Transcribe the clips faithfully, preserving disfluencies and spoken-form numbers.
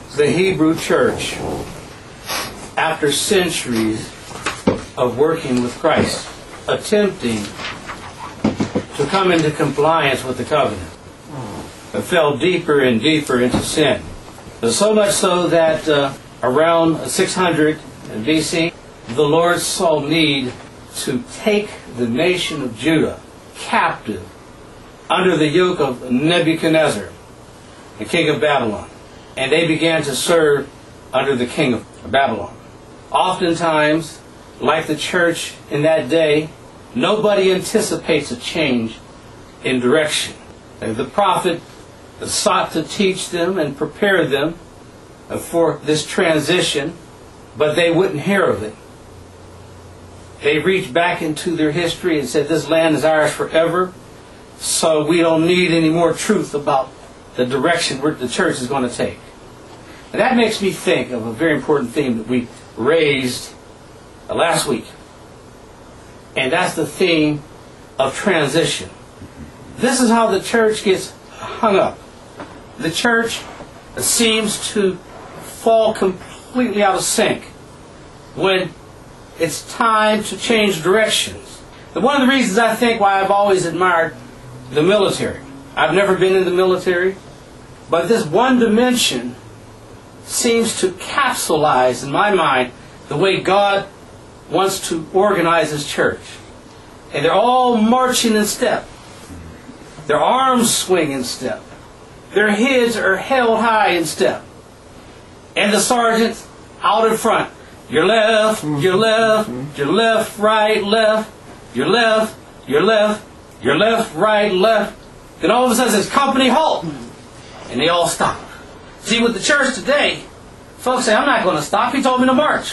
the Hebrew church, after centuries of working with Christ, attempting to come into compliance with the covenant, but fell deeper and deeper into sin. So much so that uh, around six hundred B C, the Lord saw need to take the nation of Judah captive under the yoke of Nebuchadnezzar, the king of Babylon. And they began to serve under the king of Babylon. Oftentimes, like the church in that day, nobody anticipates a change in direction. The prophet sought to teach them and prepare them for this transition, but they wouldn't hear of it. They reached back into their history and said, this land is ours forever, so we don't need any more truth about the direction the church is going to take. And that makes me think of a very important theme that we raised last week. And that's the theme of transition. This is how the church gets hung up. The church seems to fall completely out of sync when it's time to change directions. And one of the reasons I think why I've always admired the military. I've never been in the military, but this one dimension seems to capsulize, in my mind, the way God wants to organize His church. And they're all marching in step. Their arms swing in step. Their heads are held high in step. And the sergeant's out in front. Your left, your left, your left, right, left, your left, your left, your left, right, left. Then all of a sudden it says, company halt. And they all stop. See, with the church today, folks say, I'm not going to stop. He told me to march.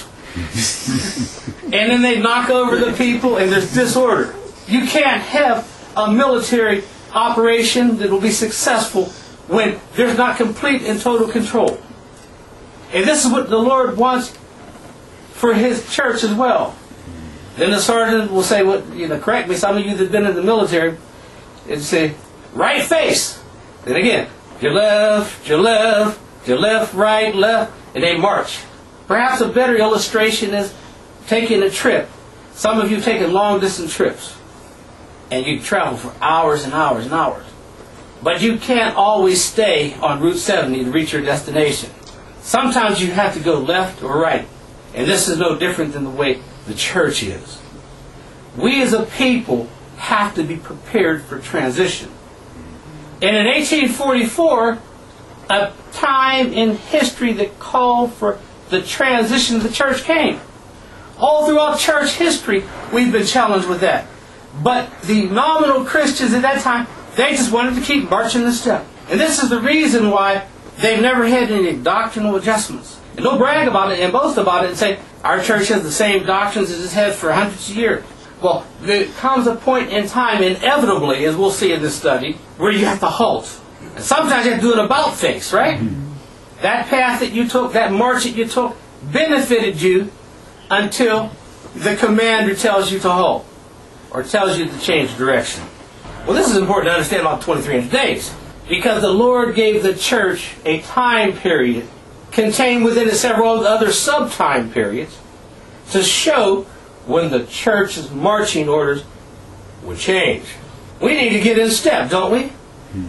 And then they knock over the people and there's disorder. You can't have a military operation that will be successful when there's not complete and total control. And this is what the Lord wants for His church as well. Then the sergeant will say, well, you know, correct me, some of you that have been in the military, and say, right face. Then again, your left, your left, your left, right, left, and they march. Perhaps a better illustration is taking a trip. Some of you have taken long distance trips, and you travel for hours and hours and hours. But you can't always stay on Route seventy to reach your destination. Sometimes you have to go left or right. And this is no different than the way the church is. We as a people have to be prepared for transition. And in eighteen forty-four, a time in history that called for the transition of the church came. All throughout church history, we've been challenged with that. But the nominal Christians at that time, they just wanted to keep marching the step. And this is the reason why they've never had any doctrinal adjustments. And don't brag about it and boast about it and say, our church has the same doctrines as it's had for hundreds of years. Well, there comes a point in time, inevitably, as we'll see in this study, where you have to halt. And sometimes you have to do an about face, right? Mm-hmm. That path that you took, that march that you took, benefited you until the commander tells you to halt, or tells you to change direction. Well, this is important to understand about twenty-three hundred days, because the Lord gave the church a time period contained within it several other sub-time periods to show when the church's marching orders would change. We need to get in step, don't we? Hmm.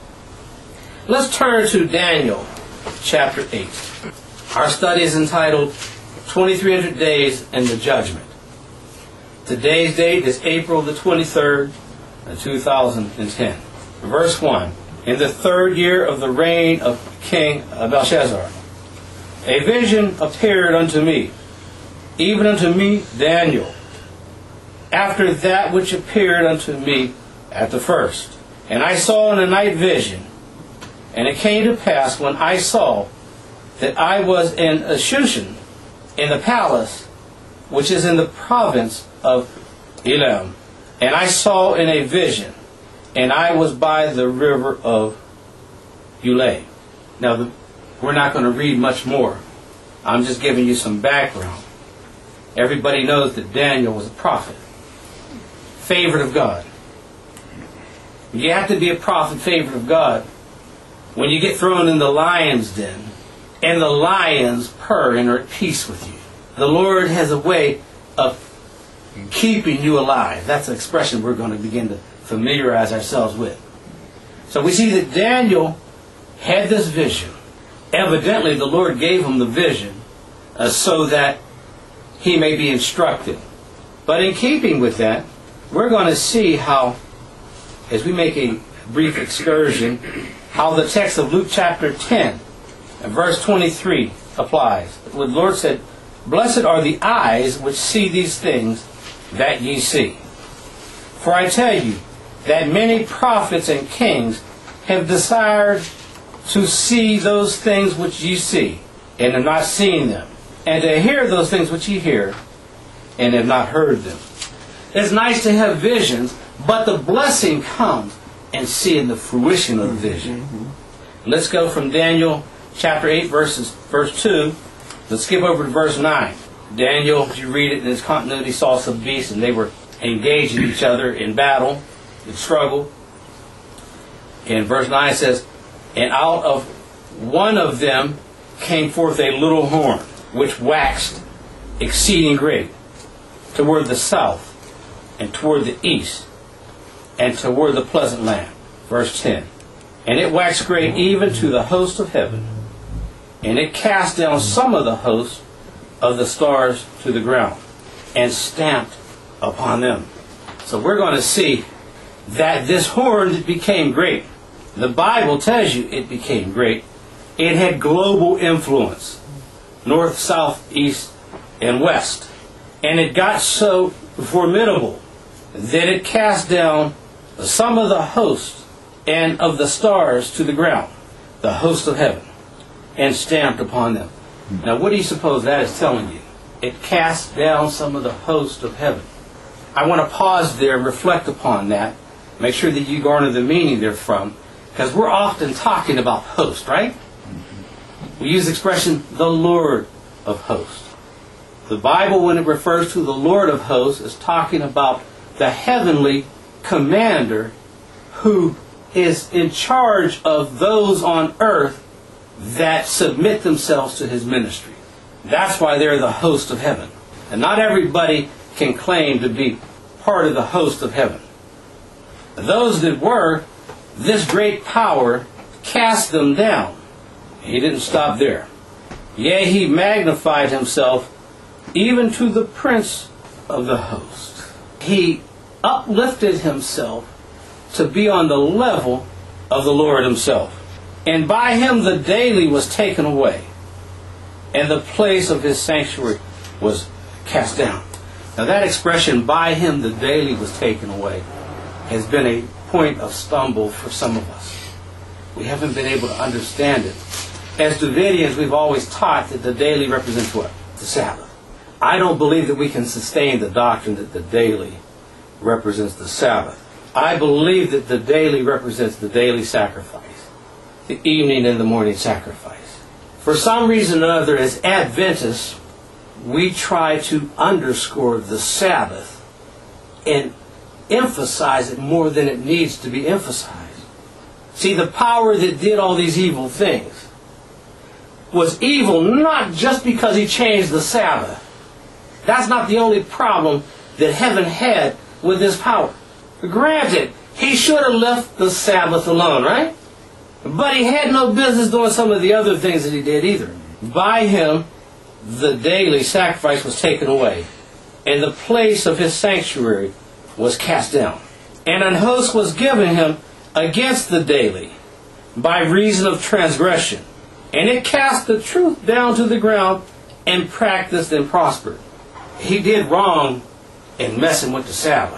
Let's turn to Daniel chapter eight. Our study is entitled twenty-three hundred Days and the Judgment. Today's date is April the twenty-third, two thousand ten. Verse one. In the third year of the reign of King Belshazzar, a vision appeared unto me, even unto me Daniel, after that which appeared unto me at the first. And I saw in a night vision, and it came to pass when I saw that I was in Shushan, in the palace, which is in the province of Elam. And I saw in a vision, and I was by the river of Ulai. Now, the, we're not going to read much more. I'm just giving you some background. Everybody knows that Daniel was a prophet, favorite of God. You have to be a prophet, favorite of God. When you get thrown in the lion's den, and the lions purr and are at peace with you. The Lord has a way of keeping you alive. That's an expression we're going to begin to familiarize ourselves with. So we see that Daniel had this vision. Evidently, the Lord gave him the vision uh, so that he may be instructed. But in keeping with that, we're going to see how, as we make a brief excursion, how the text of Luke chapter ten, and verse twenty-three applies. When the Lord said, "Blessed are the eyes which see these things that ye see. For I tell you that many prophets and kings have desired to see those things which ye see, and have not seen them, and to hear those things which ye hear, and have not heard them." It's nice to have visions, but the blessing comes in seeing the fruition of the vision. Mm-hmm. Let's go from Daniel chapter eight, verses verse two. Let's skip over to verse nine. Daniel, as you read it in its continuity, saw some beasts, and they were engaging each other in battle, in struggle. And verse nine says, "And out of one of them came forth a little horn, which waxed exceeding great, toward the south, and toward the east, and toward the pleasant land." Verse ten. "And it waxed great even to the host of heaven, and it cast down some of the host of the stars to the ground, and stamped upon them." So we're going to see that this horn became great. The Bible tells you it became great. It had global influence, north, south, east, and west. And it got so formidable that it cast down some of the host and of the stars to the ground, the host of heaven, and stamped upon them. Now what do you suppose that is telling you? It cast down some of the host of heaven. I want to pause there and reflect upon that. Make sure that you garner the meaning therefrom, because we're often talking about host, right? We use the expression, the Lord of hosts. The Bible, when it refers to the Lord of hosts, is talking about the heavenly commander who is in charge of those on earth that submit themselves to his ministry. That's why they're the host of heaven. And not everybody can claim to be part of the host of heaven. Those that were, this great power cast them down. He didn't stop there. Yea, he magnified himself even to the prince of the host. He uplifted himself to be on the level of the Lord himself. And by him the daily was taken away, and the place of his sanctuary was cast down. Now that expression, by him the daily was taken away, has been a point of stumble for some of us. We haven't been able to understand it. As Davidians, we've always taught that the daily represents what? The Sabbath. I don't believe that we can sustain the doctrine that the daily represents the Sabbath. I believe that the daily represents the daily sacrifice, the evening and the morning sacrifice. For some reason or other, as Adventists, we try to underscore the Sabbath and emphasize it more than it needs to be emphasized. See, the power that did all these evil things was evil not just because he changed the Sabbath. That's not the only problem that heaven had with this power. Granted, he should have left the Sabbath alone, right? But he had no business doing some of the other things that he did either. By him, the daily sacrifice was taken away, and the place of his sanctuary was cast down. And an host was given him against the daily by reason of transgression. And it cast the truth down to the ground and practiced and prospered. He did wrong in messing with the Sabbath.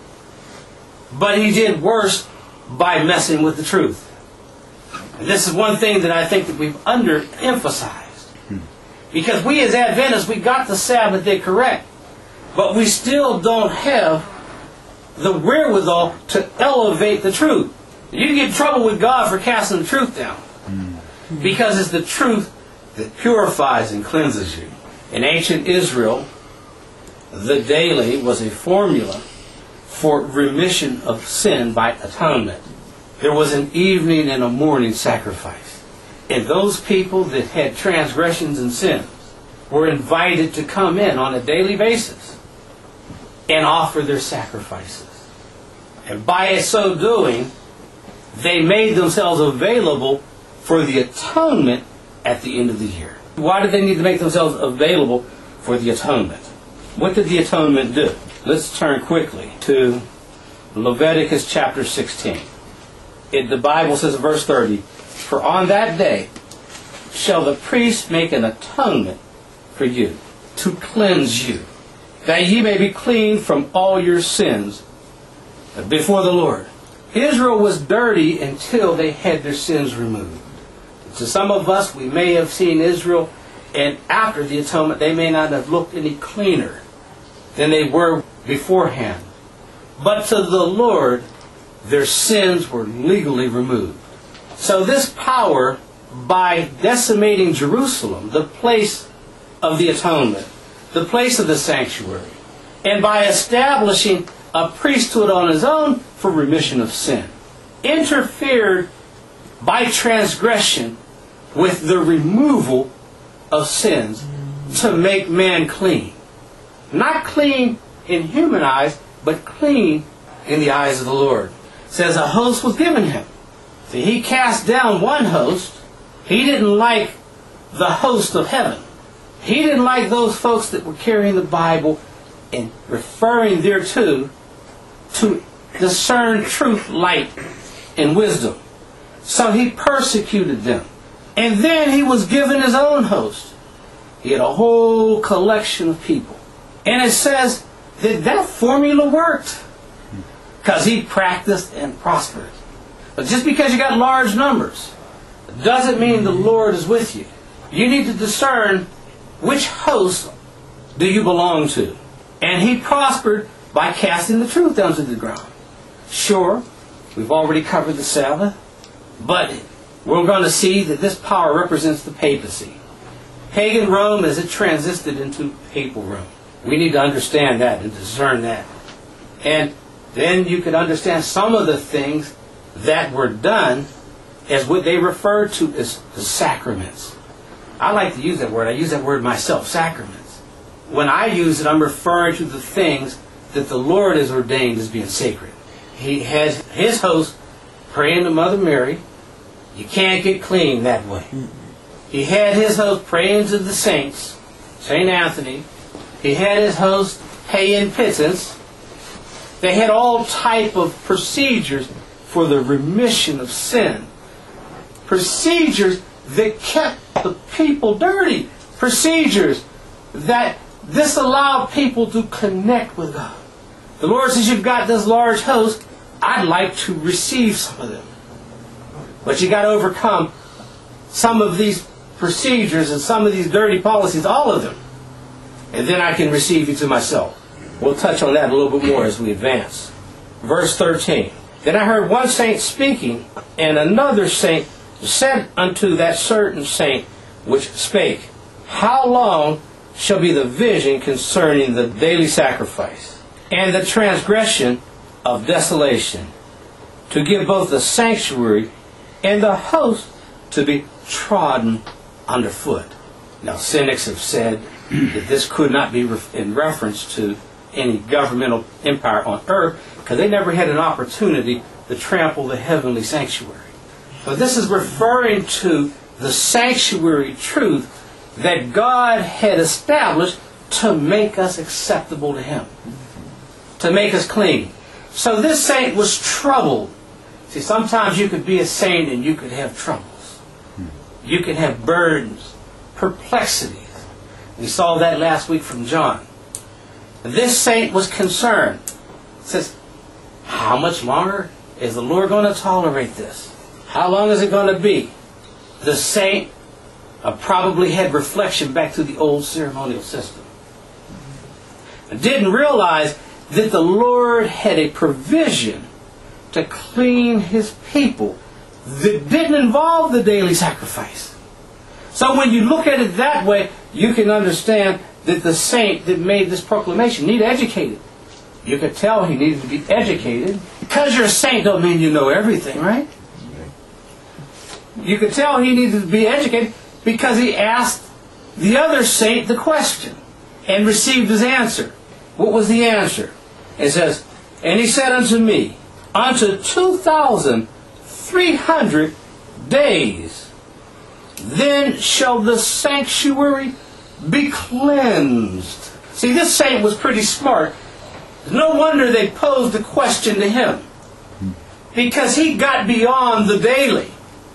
But he did worse by messing with the truth. And this is one thing that I think that we've underemphasized. Because we as Adventists, we got the Sabbath day correct. But we still don't have the wherewithal to elevate the truth. You get in trouble with God for casting the truth down. Because it's the truth that purifies and cleanses you. In ancient Israel, the daily was a formula for remission of sin by atonement. There was an evening and a morning sacrifice. And those people that had transgressions and sins were invited to come in on a daily basis and offer their sacrifices. And by so doing, they made themselves available for the atonement at the end of the year. Why did they need to make themselves available for the atonement? What did the atonement do? Let's turn quickly to Leviticus chapter sixteen. It, the Bible says in verse thirty, "For on that day shall the priest make an atonement for you, to cleanse you, that ye may be clean from all your sins before the Lord." Israel was dirty until they had their sins removed. To some of us, we may have seen Israel, and after the atonement, they may not have looked any cleaner than they were beforehand. But to the Lord, their sins were legally removed. So this power, by decimating Jerusalem, the place of the atonement, the place of the sanctuary, and by establishing a priesthood on his own for remission of sin, interfered by transgression with the removal of sins to make man clean. Not clean in human eyes, but clean in the eyes of the Lord. It says a host was given him. See, he cast down one host. He didn't like the host of heaven. He didn't like those folks that were carrying the Bible and referring thereto to discern truth, light, and wisdom. So he persecuted them. And then he was given his own host. He had a whole collection of people. And it says that that formula worked, because he practiced and prospered. But just because you got large numbers doesn't mean the Lord is with you. You need to discern which host do you belong to. And he prospered by casting the truth down to the ground. Sure, we've already covered the Sabbath, but we're going to see that this power represents the papacy. Pagan Rome as it transited into papal Rome. We need to understand that and discern that. And then you could understand some of the things that were done as what they referred to as the sacraments. I like to use that word. I use that word myself, sacraments. When I use it, I'm referring to the things that the Lord has ordained as being sacred. He has his host praying to Mother Mary. You can't get clean that way. He had his host praying to the saints, Saint Anthony. He had his host paying pittance. They had all type of procedures for the remission of sin. Procedures that kept the people dirty. Procedures that disallowed people to connect with God. The Lord says, you've got this large host. I'd like to receive some of them. But you got to overcome some of these procedures and some of these dirty policies, all of them. And then I can receive you to myself. We'll touch on that a little bit more as we advance. Verse thirteen. Then I heard one saint speaking, and another saint said unto that certain saint which spake, How long shall be the vision concerning the daily sacrifice, and the transgression of desolation, to give both the sanctuary and the host to be trodden underfoot? Now, cynics have said that this could not be in reference to any governmental empire on earth, because they never had an opportunity to trample the heavenly sanctuary. But this is referring to the sanctuary truth that God had established to make us acceptable to Him, to make us clean. So this saint was troubled. See, sometimes you could be a saint and you could have troubles. You could have burdens, perplexities. We saw that last week from John. This saint was concerned. It says, how much longer is the Lord going to tolerate this? How long is it going to be? The saint uh, probably had reflection back to the old ceremonial system. Didn't realize that the Lord had a provision to clean His people that didn't involve the daily sacrifice. So when you look at it that way, you can understand that the saint that made this proclamation needed educated. You could tell he needed to be educated. Because you're a saint don't mean you know everything, right? You could tell he needed to be educated because he asked the other saint the question and received his answer. What was the answer? It says, and he said unto me, unto two thousand three hundred days, then shall the sanctuary be cleansed. See, this saint was pretty smart. No wonder they posed the question to him, because he got beyond the daily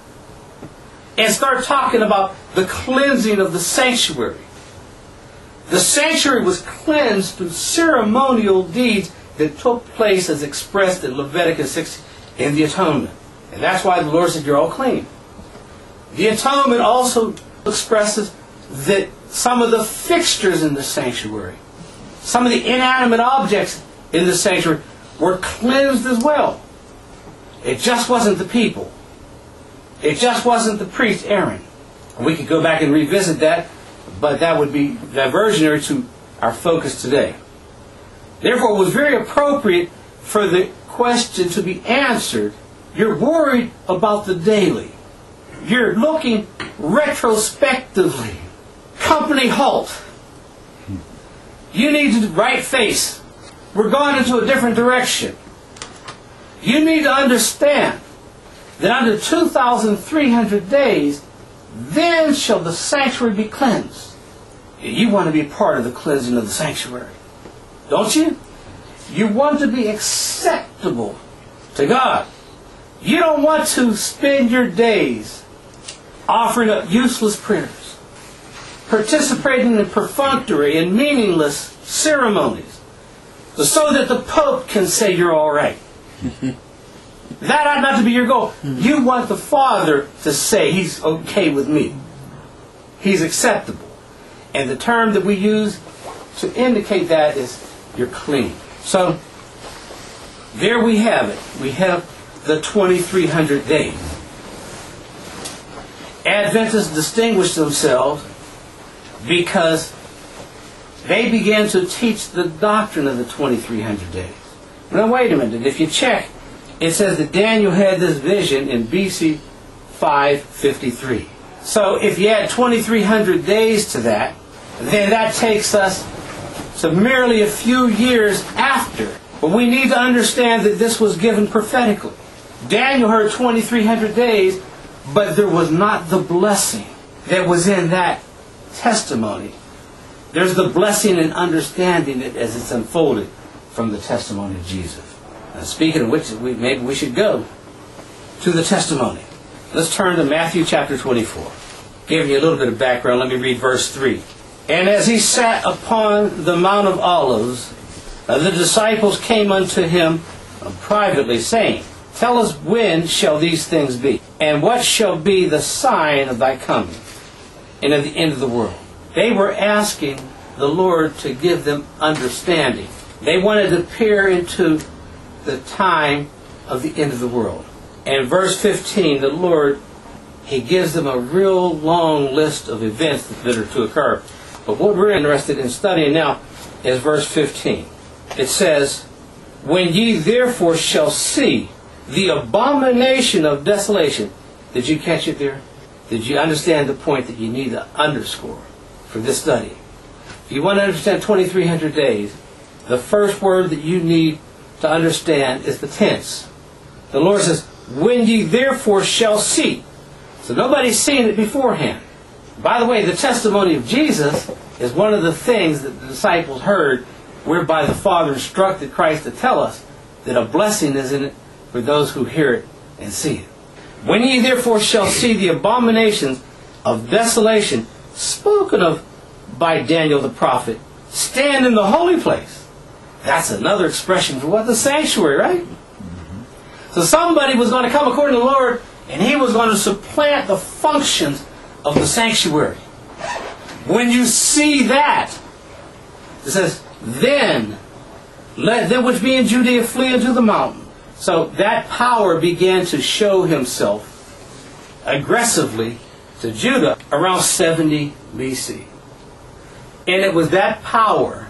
and started talking about the cleansing of the sanctuary. The sanctuary was cleansed through ceremonial deeds that took place as expressed in Leviticus six in the atonement. And that's why the Lord said, you're all clean. The atonement also expresses that some of the fixtures in the sanctuary, some of the inanimate objects in the sanctuary were cleansed as well. It just wasn't the people. It just wasn't the priest Aaron. We could go back and revisit that, but that would be diversionary to our focus today. Therefore, it was very appropriate for the question to be answered. You're worried about the daily. You're looking retrospectively. Company halt. You need to right face. We're going into a different direction. You need to understand that under two thousand three hundred days, then shall the sanctuary be cleansed. You want to be part of the cleansing of the sanctuary, don't you? You want to be acceptable to God. You don't want to spend your days offering up useless prayers, participating in perfunctory and meaningless ceremonies, so that the Pope can say you're all right. That ought not to be your goal. You want the Father to say he's okay with me. He's acceptable. And the term that we use to indicate that is you're clean. So, there we have it. We have the twenty-three hundred days. Adventists distinguished themselves because they began to teach the doctrine of the twenty-three hundred days. Now wait a minute. If you check, it says that Daniel had this vision in B C five fifty-three. So if you add twenty-three hundred days to that, then that takes us to merely a few years after. But we need to understand that this was given prophetically. Daniel heard twenty-three hundred days, but there was not the blessing that was in that testimony. There's the blessing in understanding it as it's unfolded from the testimony of Jesus. Now, speaking of which, we, maybe we should go to the testimony. Let's turn to Matthew chapter twenty-four. Giving you a little bit of background, let me read verse three. And as he sat upon the Mount of Olives, uh, the disciples came unto him uh, privately, saying, Tell us, when shall these things be? And what shall be the sign of thy coming and of the end of the world? They were asking the Lord to give them understanding. They wanted to peer into the time of the end of the world. And verse fifteen, the Lord, He gives them a real long list of events that are to occur. But what we're interested in studying now is verse fifteen. It says, When ye therefore shall see the abomination of desolation. Did you catch it there? Did you understand the point that you need to underscore for this study? If you want to understand twenty-three hundred days, the first word that you need to understand is the tense. The Lord says, when ye therefore shall see. So nobody's seen it beforehand. By the way, the testimony of Jesus is one of the things that the disciples heard, whereby the Father instructed Christ to tell us that a blessing is in it for those who hear it and see it. When ye therefore shall see the abominations of desolation spoken of by Daniel the prophet, stand in the holy place. That's another expression for what? The sanctuary, right? Mm-hmm. So somebody was going to come according to the Lord, and he was going to supplant the functions of the sanctuary. When you see that, it says, then let them which be in Judea flee into the mountain. So that power began to show himself aggressively to Judah around seventy B C. And it was that power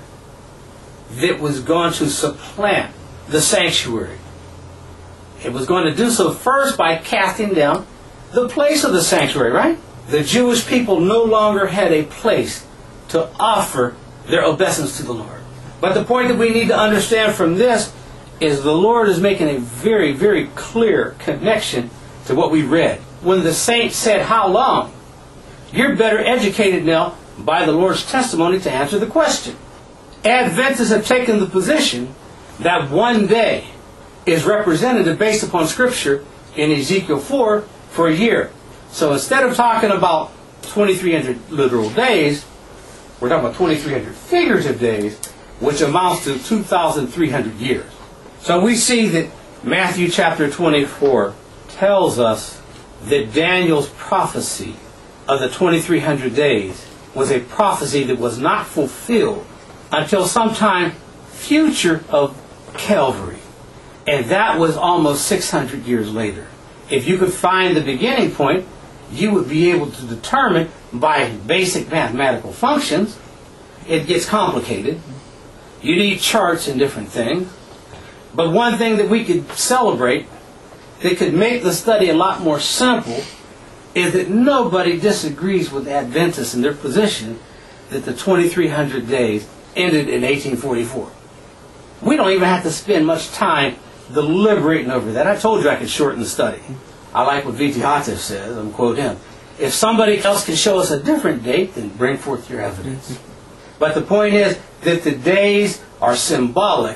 that was going to supplant the sanctuary. It was going to do so first by casting down the place of the sanctuary, right? The Jewish people no longer had a place to offer their obeisance to the Lord. But the point that we need to understand from this is the Lord is making a very, very clear connection to what we read. When the saints said, how long? You're better educated now by the Lord's testimony to answer the question. Adventists have taken the position that one day is representative based upon Scripture in Ezekiel four for a year. So instead of talking about twenty-three hundred literal days, we're talking about twenty-three hundred figurative days, which amounts to two thousand three hundred years. So we see that Matthew chapter twenty-four tells us that Daniel's prophecy of the twenty-three hundred days was a prophecy that was not fulfilled until sometime future of Calvary. And that was almost six hundred years later. If you could find the beginning point, you would be able to determine by basic mathematical functions. It gets complicated. You need charts and different things. But one thing that we could celebrate that could make the study a lot more simple is that nobody disagrees with Adventists in their position that the twenty-three hundred days ended in eighteen forty-four. We don't even have to spend much time deliberating over that. I told you I could shorten the study. I like what V T Hatif says. I'm quote him. If somebody else can show us a different date, then bring forth your evidence. But the point is that the days are symbolic,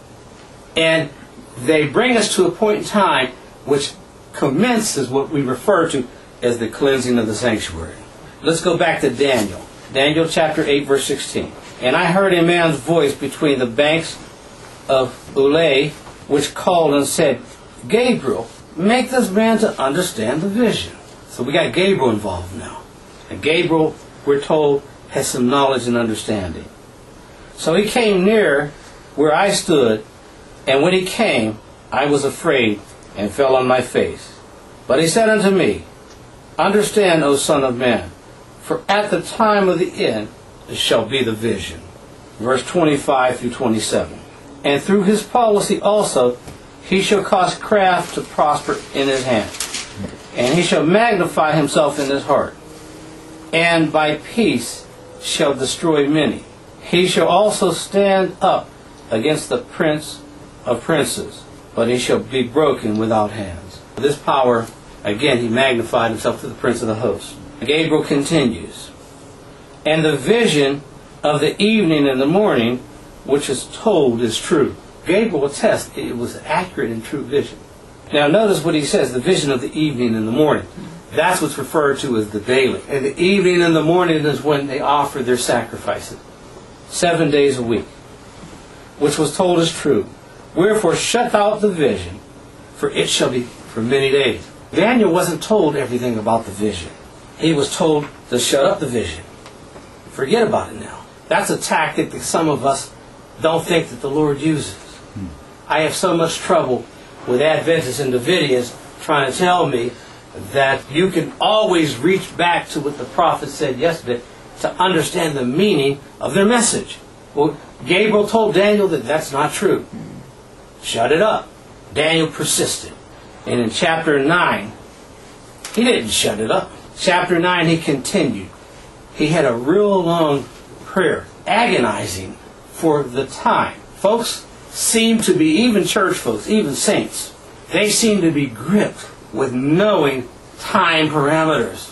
and they bring us to a point in time which commences what we refer to as the cleansing of the sanctuary. Let's go back to Daniel. Daniel chapter eight, verse sixteen. And I heard a man's voice between the banks of Ulai, which called and said, Gabriel, make this man to understand the vision. So we got Gabriel involved now. And Gabriel, we're told, has some knowledge and understanding. So he came near where I stood, and when he came, I was afraid and fell on my face. But he said unto me, Understand, O Son of Man, for at the time of the end shall be the vision. Verse twenty-five through twenty-seven. And through his policy also he shall cause craft to prosper in his hand, and he shall magnify himself in his heart, and by peace shall destroy many. He shall also stand up against the prince of princes, but he shall be broken without hands. This power, again, he magnified himself to the prince of the host. Gabriel continues, and the vision of the evening and the morning, which is told, is true. Gabriel attests it was accurate and true vision. Now notice what he says, the vision of the evening and the morning. That's what's referred to as the daily. And the evening and the morning is when they offer their sacrifices. Seven days a week. Which was told is true. Wherefore shut out the vision, for it shall be for many days. Daniel wasn't told everything about the vision. He was told to shut up the vision. Forget about it now. That's a tactic that some of us don't think that the Lord uses. Hmm. I have so much trouble with Adventists and Davidians trying to tell me that you can always reach back to what the prophet said yesterday to understand the meaning of their message. Well, Gabriel told Daniel that that's not true. Shut it up. Daniel persisted. And in chapter nine, he didn't shut it up. Chapter nine, he continued. He had a real long prayer, agonizing for the time. Folks seem to be, even church folks, even saints, they seem to be gripped with knowing time parameters.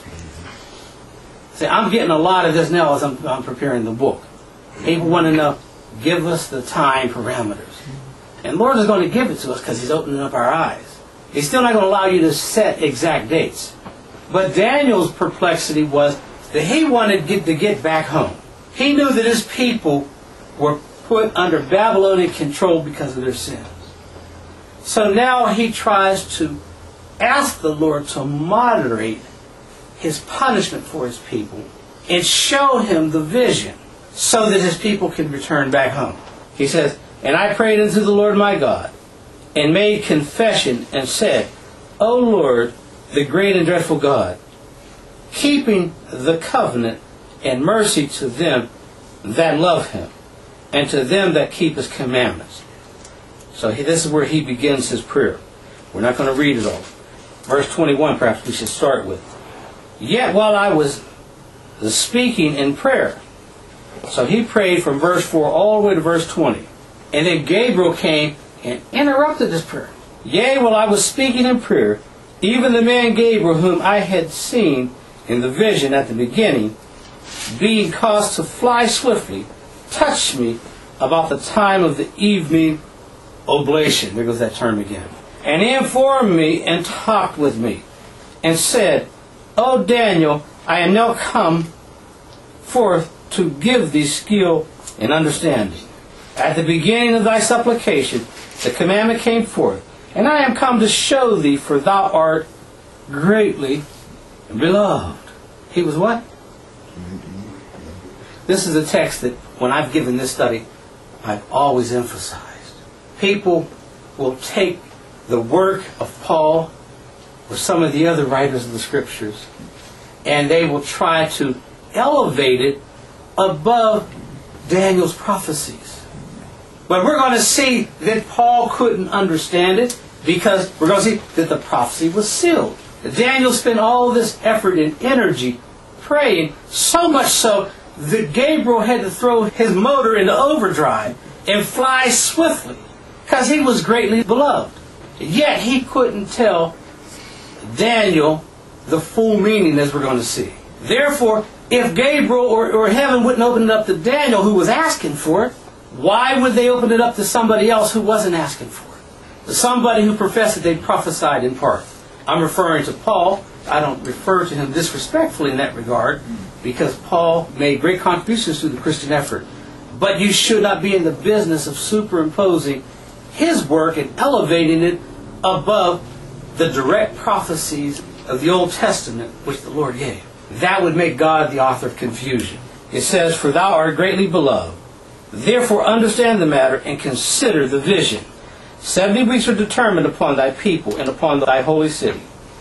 See, I'm getting a lot of this now as I'm, I'm preparing the book. People want to know, give us the time parameters. And Lord is going to give it to us because He's opening up our eyes. He's still not going to allow you to set exact dates. But Daniel's perplexity was that he wanted to get back home. He knew that his people were put under Babylonian control because of their sins. So now he tries to ask the Lord to moderate His punishment for His people and show him the vision so that His people can return back home. He says, And I prayed unto the Lord my God, and made confession, and said, O Lord, the great and dreadful God, keeping the covenant and mercy to them that love Him, and to them that keep His commandments. So he, this is where he begins his prayer. We're not going to read it all. Verse twenty-one, perhaps we should start with. Yet while I was speaking in prayer. So he prayed from verse four all the way to verse twenty. And then Gabriel came and interrupted this prayer. Yea, while I was speaking in prayer, even the man Gabriel, whom I had seen in the vision at the beginning, being caused to fly swiftly, touched me about the time of the evening oblation. There goes that term again. And he informed me and talked with me, and said, O Daniel, I am now come forth to give thee skill and understanding. At the beginning of thy supplication, the commandment came forth, and I am come to show thee, for thou art greatly beloved. He was what? This is a text that, when I've given this study, I've always emphasized. People will take the work of Paul or some of the other writers of the Scriptures, and they will try to elevate it above Daniel's prophecies. But we're going to see that Paul couldn't understand it, because we're going to see that the prophecy was sealed. Daniel spent all this effort and energy praying, so much so that Gabriel had to throw his motor into overdrive and fly swiftly, because he was greatly beloved. Yet he couldn't tell Daniel the full meaning, as we're going to see. Therefore, if Gabriel or, or heaven wouldn't open it up to Daniel, who was asking for it, why would they open it up to somebody else who wasn't asking for it? Somebody who professed that they prophesied in part. I'm referring to Paul. I don't refer to him disrespectfully in that regard, because Paul made great contributions to the Christian effort. But you should not be in the business of superimposing his work and elevating it above the direct prophecies of the Old Testament which the Lord gave. That would make God the author of confusion. It says, For thou art greatly beloved. Therefore understand the matter and consider the vision. Seventy weeks are determined upon thy people and upon thy holy city,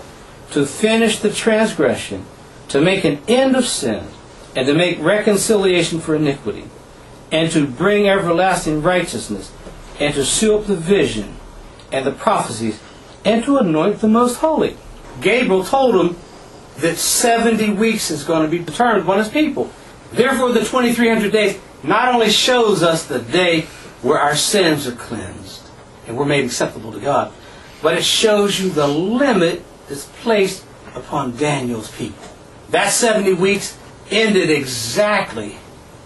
to finish the transgression, to make an end of sin, and to make reconciliation for iniquity, and to bring everlasting righteousness, and to seal up the vision and the prophecies, and to anoint the most holy. Gabriel told him that seventy weeks is going to be determined upon his people. Therefore, the twenty-three hundred days not only shows us the day where our sins are cleansed and we're made acceptable to God, but it shows you the limit that's placed upon Daniel's people. That seventy weeks ended exactly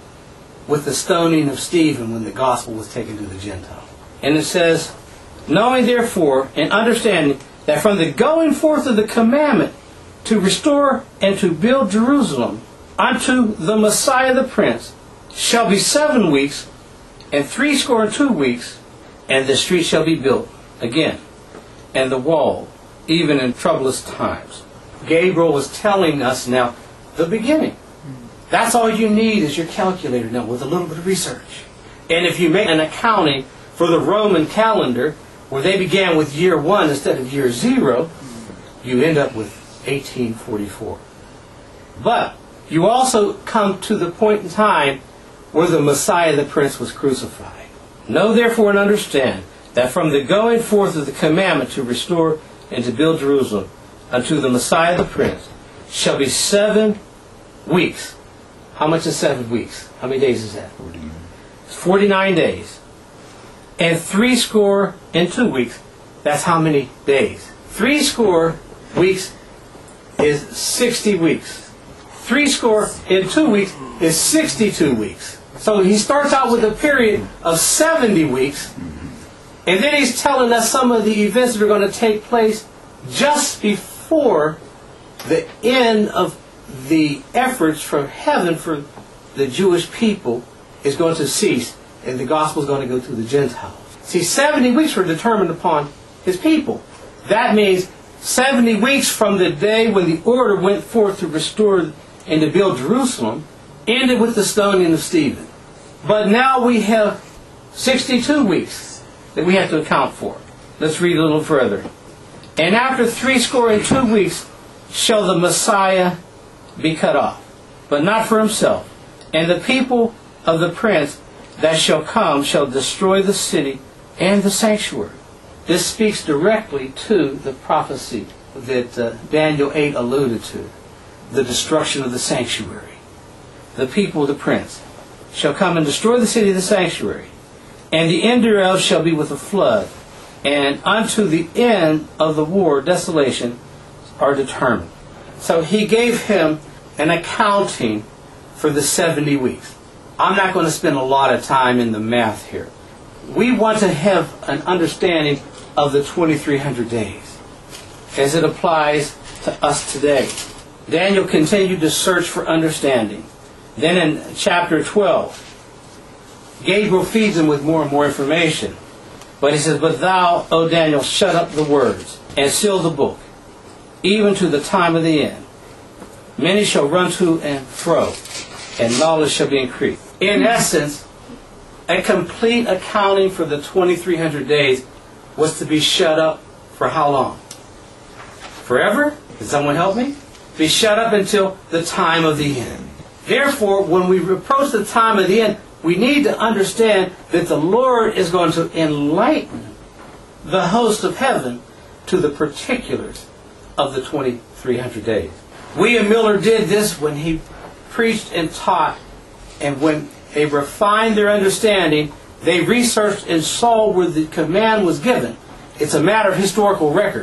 with the stoning of Stephen when the gospel was taken to the Gentiles. And it says, Knowing therefore and understanding that from the going forth of the commandment to restore and to build Jerusalem unto the Messiah the Prince shall be seven weeks and threescore and two weeks, and the street shall be built again, and the wall, even in troublous times. Gabriel was telling us now the beginning. That's all you need is your calculator now with a little bit of research. And if you make an accounting for the Roman calendar, where they began with year one instead of year zero, you end up with eighteen forty-four. But you also come to the point in time where the Messiah the Prince was crucified. Know therefore and understand that from the going forth of the commandment to restore and to build Jerusalem unto the Messiah the Prince shall be seven weeks. How much is seven weeks? How many days is that? forty-nine. It's forty-nine days. And threescore and two weeks. That's how many days? Threescore weeks is sixty weeks. Threescore and two weeks is sixty-two weeks. So he starts out with a period of seventy weeks, and then he's telling us some of the events that are going to take place just before the end of the efforts from heaven for the Jewish people is going to cease, and the gospel is going to go to the Gentiles. See, seventy weeks were determined upon his people. That means seventy weeks from the day when the order went forth to restore and to build Jerusalem ended with the stoning of Stephen. But now we have sixty-two weeks that we have to account for. Let's read a little further. And after threescore and two weeks shall the Messiah be cut off, but not for himself. And the people of the prince that shall come shall destroy the city and the sanctuary. This speaks directly to the prophecy that uh, Daniel eight alluded to, the destruction of the sanctuary. The people of the prince shall come and destroy the city of the sanctuary, and the end thereof shall be with a flood, and unto the end of the war desolation are determined. So he gave him an accounting for the seventy weeks. I'm not going to spend a lot of time in the math here. We want to have an understanding of the twenty-three hundred days as it applies to us today. Daniel continued to search for understanding. Then in chapter twelve, Gabriel feeds him with more and more information. But he says, "But thou, O Daniel, shut up the words, and seal the book, even to the time of the end. Many shall run to and fro, and knowledge shall be increased." In essence, a complete accounting for the twenty-three hundred days was to be shut up for how long? Forever? Can someone help me? Be shut up until the time of the end. Therefore, when we approach the time of the end, we need to understand that the Lord is going to enlighten the host of heaven to the particulars of the twenty-three hundred days. William Miller did this when he preached and taught, and when they refined their understanding, they researched and saw where the command was given. It's a matter of historical record.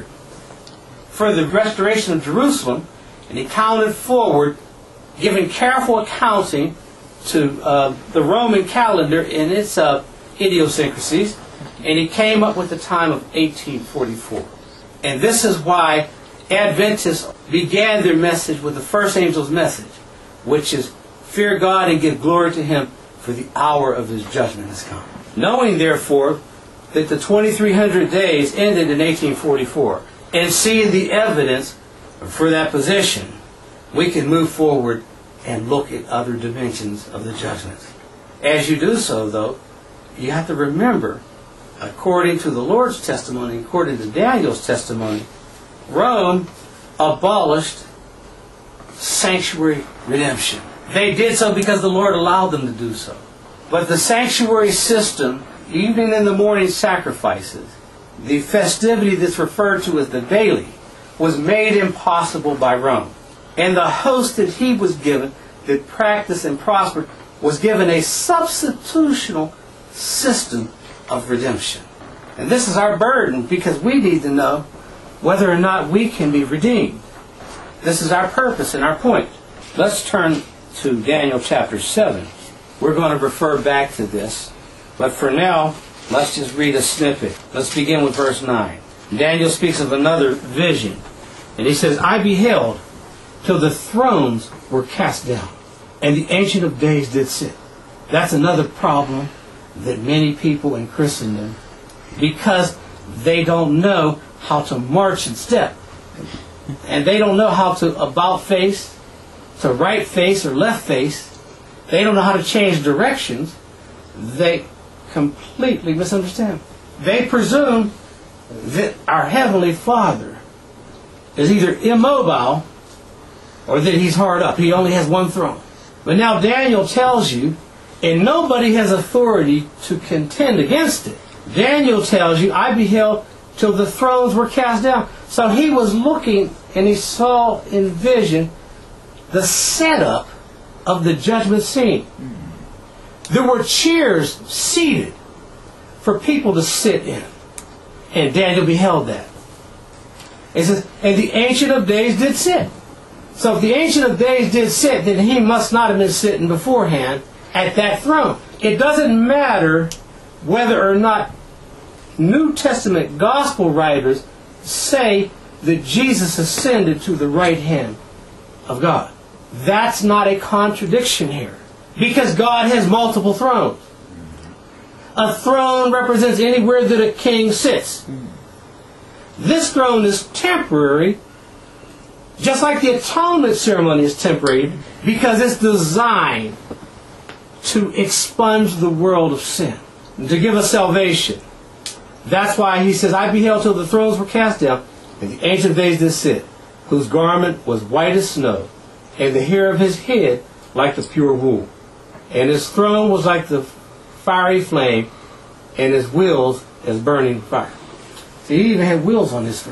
For the restoration of Jerusalem, and he counted forward, giving careful accounting to uh, the Roman calendar and its uh, idiosyncrasies, and he came up with the time of eighteen forty-four. And this is why Adventists began their message with the first angel's message, which is, "Fear God and give glory to Him, for the hour of His judgment has come." Knowing, therefore, that the twenty-three hundred days ended in eighteen forty-four, and seeing the evidence for that position, we can move forward and look at other dimensions of the judgments. As you do so, though, you have to remember, according to the Lord's testimony, according to Daniel's testimony, Rome abolished sanctuary redemption. They did so because the Lord allowed them to do so. But the sanctuary system, even in the morning sacrifices, the festivity that's referred to as the daily, was made impossible by Rome. And the host that he was given, that practiced and prospered, was given a substitutional system of redemption. And this is our burden, because we need to know whether or not we can be redeemed. This is our purpose and our point. Let's turn to Daniel chapter seven. We're going to refer back to this. But for now, let's just read a snippet. Let's begin with verse nine. Daniel speaks of another vision. And he says, "I beheld till the thrones were cast down, and the Ancient of Days did sit." That's another problem that many people in Christendom, because they don't know how to march and step, and they don't know how to about face, to right face or left face, they don't know how to change directions, they completely misunderstand. They presume that our Heavenly Father is either immobile or that He's hard up. He only has one throne. But now Daniel tells you, and nobody has authority to contend against it. Daniel tells you, "I beheld till the thrones were cast down." So he was looking and he saw in vision the setup of the judgment scene. There were chairs seated for people to sit in. And Daniel beheld that. It says, "And the Ancient of Days did sit." So if the Ancient of Days did sit, then he must not have been sitting beforehand at that throne. It doesn't matter whether or not New Testament gospel writers say that Jesus ascended to the right hand of God. That's not a contradiction here, because God has multiple thrones. A throne represents anywhere that a king sits. This throne is temporary, just like the atonement ceremony is temporary, because it's designed to expunge the world of sin, to give us salvation. That's why he says, "I beheld till the thrones were cast down, and the Ancient of Days did sit, whose garment was white as snow, and the hair of his head like the pure wool. And his throne was like the fiery flame, and his wheels as burning fire." See, he even had wheels on his throne.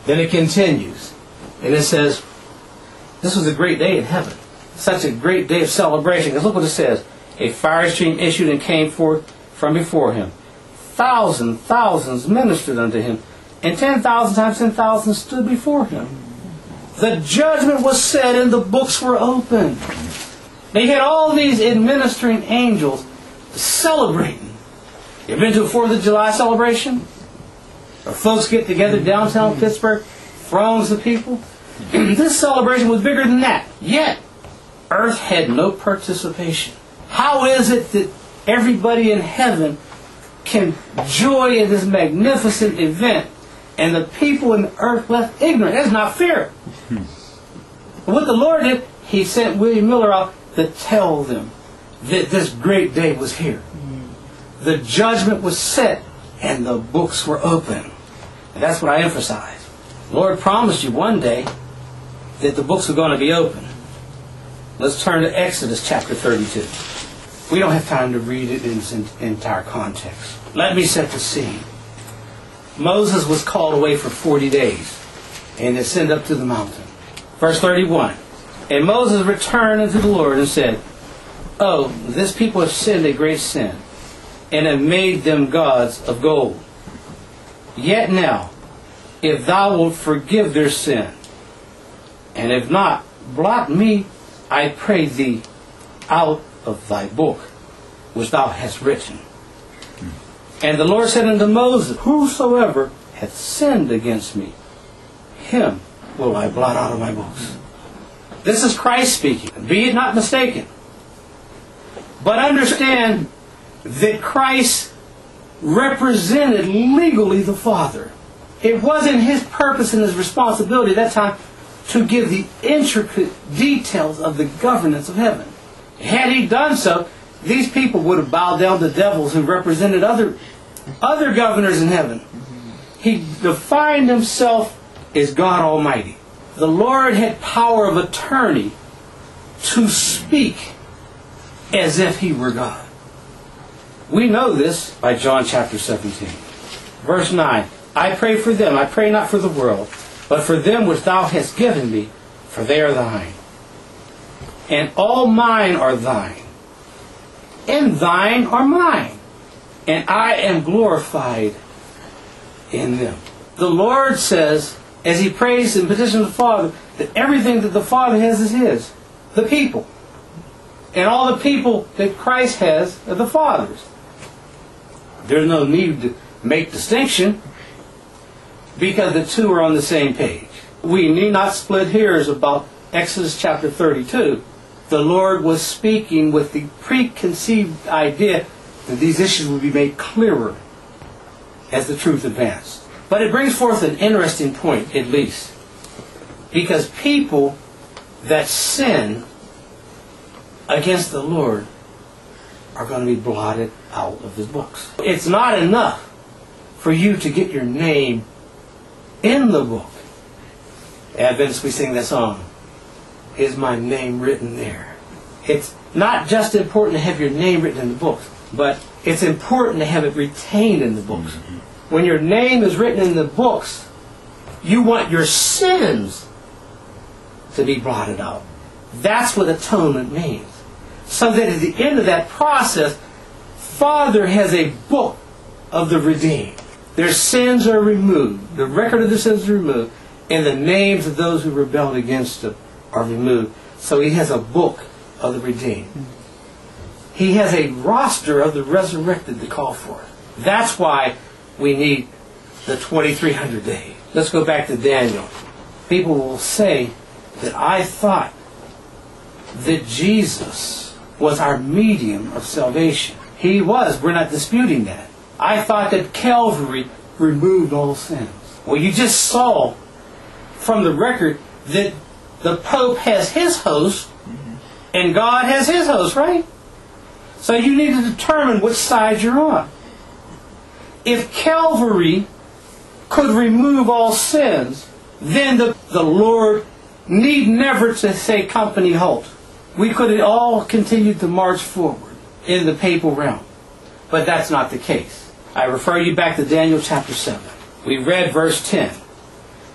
Then it continues, and it says, this was a great day in heaven. Such a great day of celebration. Because look what it says. A fire stream issued and came forth from before him. Thousand thousands ministered unto him, and ten thousand times ten thousand stood before him. The judgment was said, and the books were opened. They had all these administering angels celebrating. You ever been to a fourth of July celebration? Where folks get together downtown Pittsburgh, throngs of people? This celebration was bigger than that. Yet, earth had no participation. How is it that everybody in heaven can joy in this magnificent event, and the people in the earth left ignorant? That's not fair. What the Lord did, He sent William Miller out to tell them that this great day was here. The judgment was set, and the books were open. And that's what I emphasize. The Lord promised you one day that the books are going to be open. Let's turn to Exodus chapter thirty-two. We don't have time to read it in its entire context. Let me set the scene. Moses was called away for forty days, and is sent up to the mountain. Verse thirty-one. And Moses returned unto the Lord and said, Oh, this people have sinned a great sin, and have made them gods of gold. Yet now, if thou wilt forgive their sin, and if not, blot me, I pray thee, out of thy book, which thou hast written. And the Lord said unto Moses, Whosoever hath sinned against me, him will I blot out of my books. This is Christ speaking. Be it not mistaken. But understand that Christ represented legally the Father. It wasn't His purpose and His responsibility at that time to give the intricate details of the governance of heaven. Had He done so, these people would have bowed down to devils who represented other, other governors in heaven. He defined Himself as God Almighty. The Lord had power of attorney to speak as if He were God. We know this by John chapter seventeen. Verse nine. I pray for them. I pray not for the world, but for them which thou hast given me, for they are thine. And all mine are thine. And thine are mine. And I am glorified in them. The Lord says, as He prays and petitions the Father, that everything that the Father has is His. The people. And all the people that Christ has are the Father's. There's no need to make distinction, because the two are on the same page. We need not split hairs about Exodus chapter thirty-two. The Lord was speaking with the preconceived idea that these issues would be made clearer as the truth advanced. But it brings forth an interesting point, at least. Because people that sin against the Lord are going to be blotted out of His books. It's not enough for you to get your name in the book. Adventists, we sing that song, Is my name written there? It's not just important to have your name written in the books, but it's important to have it retained in the books. Mm-hmm. When your name is written in the books, you want your sins to be blotted out. That's what atonement means. So that at the end of that process, Father has a book of the redeemed. Their sins are removed. The record of their sins is removed. And the names of those who rebelled against Him are removed. So He has a book of the redeemed. He has a roster of the resurrected to call for. That's why we need the twenty-three hundred days. Let's go back to Daniel. People will say that I thought that Jesus was our medium of salvation. He was. We're not disputing that. I thought that Calvary removed all sins. Well, you just saw from the record that the Pope has his host and God has His host, right? So you need to determine which side you're on. If Calvary could remove all sins, then the, the Lord need never to say company halt. We could have all continued to march forward in the papal realm. But that's not the case. I refer you back to Daniel chapter seven. We read verse ten.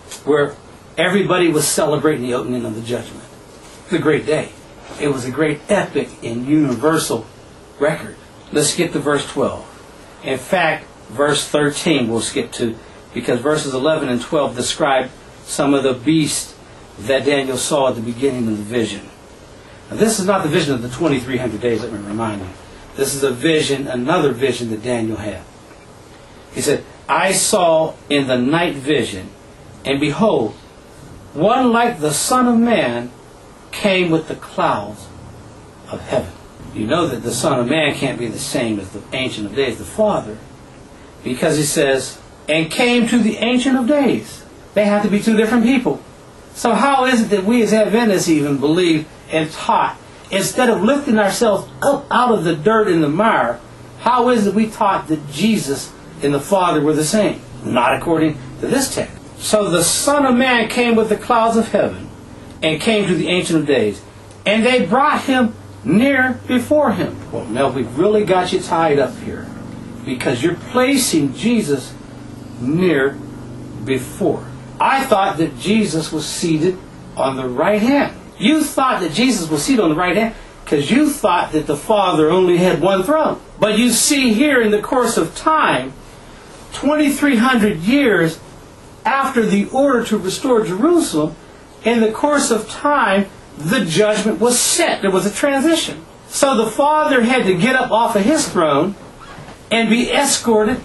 where everybody was celebrating the opening of the judgment. It was a great day. It was a great epic and universal record. Let's get to verse twelve. In fact, verse thirteen we'll skip to, because verses eleven and twelve describe some of the beasts that Daniel saw at the beginning of the vision. Now, this is not the vision of the twenty-three hundred days, let me remind you. This is a vision, another vision that Daniel had. He said, I saw in the night vision, and behold, one like the Son of Man came with the clouds of heaven. You know that the Son of Man can't be the same as the Ancient of Days, the Father, because he says, and came to the Ancient of Days. They have to be two different people. So how is it that we as Adventists even believe and taught, instead of lifting ourselves up out of the dirt and the mire, how is it we taught that Jesus and the Father were the same? Not according to this text. So the Son of Man came with the clouds of heaven and came to the Ancient of Days. And they brought him near before him. Well, Mel, we've really got you tied up here, because you're placing Jesus near before. I thought that Jesus was seated on the right hand. You thought that Jesus was seated on the right hand because you thought that the Father only had one throne. But you see here in the course of time, twenty-three hundred years after the order to restore Jerusalem, in the course of time, the judgment was set. There was a transition. So the Father had to get up off of his throne and be escorted.